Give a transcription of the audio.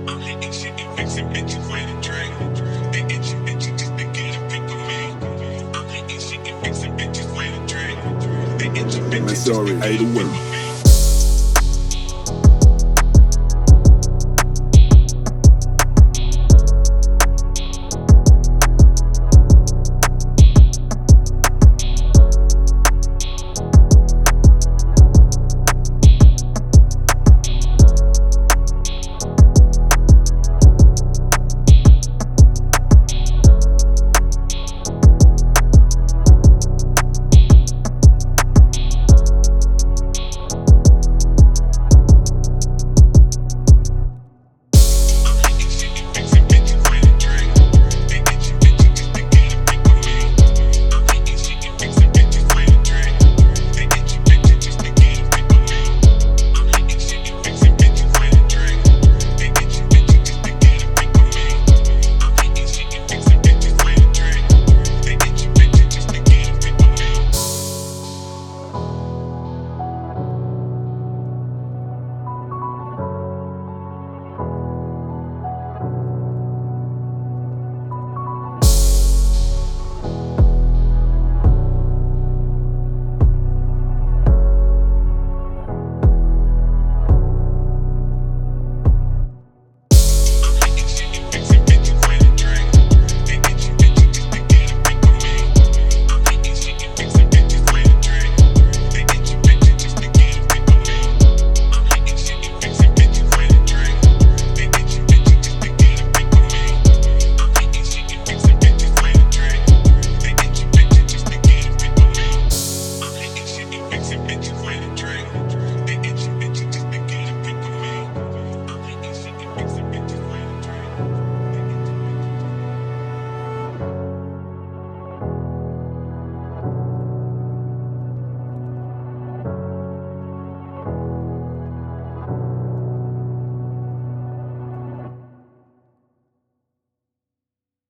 I'm hitting shit and fixing bitches with a drink. They itchy bitches just to get a pick of me. I'm hitting shit and fixing bitches with a drink. They itchy bitches just to Sorry, get I a the pick one. of me.